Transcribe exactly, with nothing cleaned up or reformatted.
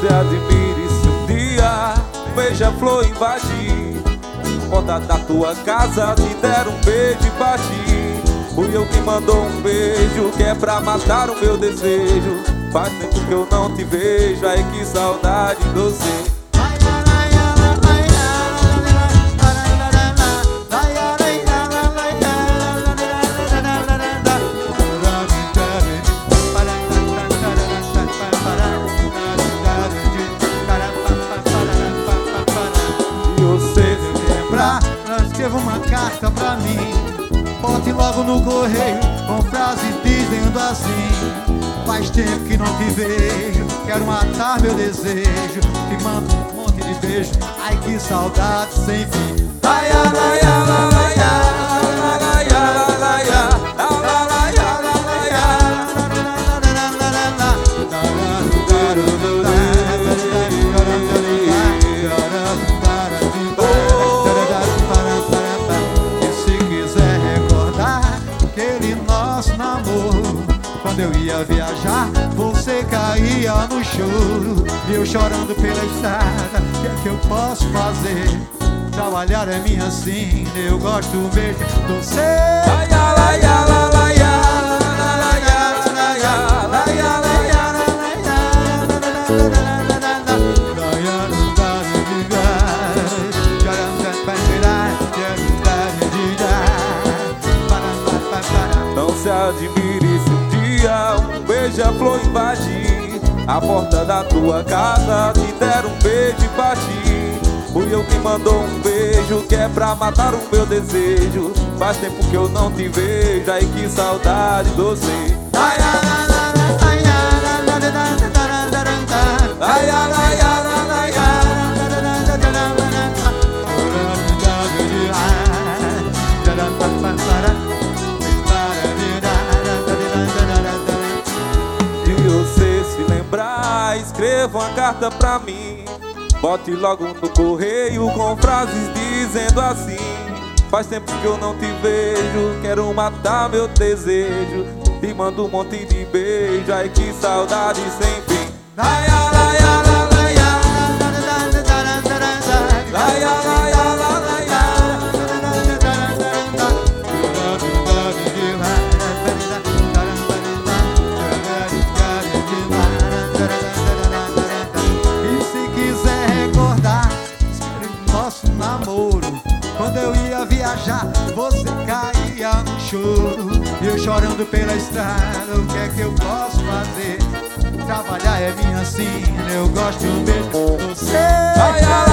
admire se um dia um beija-flor invadir a porta da tua casa, te deram um beijo e bati. Fui eu que mandou um beijo, que é pra matar o meu desejo. Faz tempo que eu não te vejo, ai que saudade de você. Escreva uma carta pra mim, bote logo no correio com frases dizendo assim: faz tempo que não te vejo, quero matar meu desejo. Te mando um monte de beijo, ai que saudade sem fim. Ai, ai, ai, ai, ai, quando eu ia viajar, você caía no choro, e eu chorando pela estrada. O que é que eu posso fazer? Trabalhar é minha sina, eu gosto mesmo de você. Ai, ai, ai, ai, ai, não se admire se um dia um beija-flor invadir a porta da tua casa, te deram um beijo e bati. Fui eu que mandou um beijo, que é pra matar o meu desejo. Faz tempo que eu não te vejo, ai que saudade de você. Ai, ai, ai, ai, ai, ai, ai, ai. Escreva uma carta pra mim, bote logo no correio com frases dizendo assim: faz tempo que eu não te vejo, quero matar meu desejo. Te mando um monte de beijo, ai que saudade sem fim. Ai, ai, ai, ai, ai, ai, ai, ai, ai, ai. Quando eu ia viajar, você caía no choro, e eu chorando pela estrada. O que é que eu posso fazer? Trabalhar é minha sina, eu gosto mesmo de você. Ai, ai.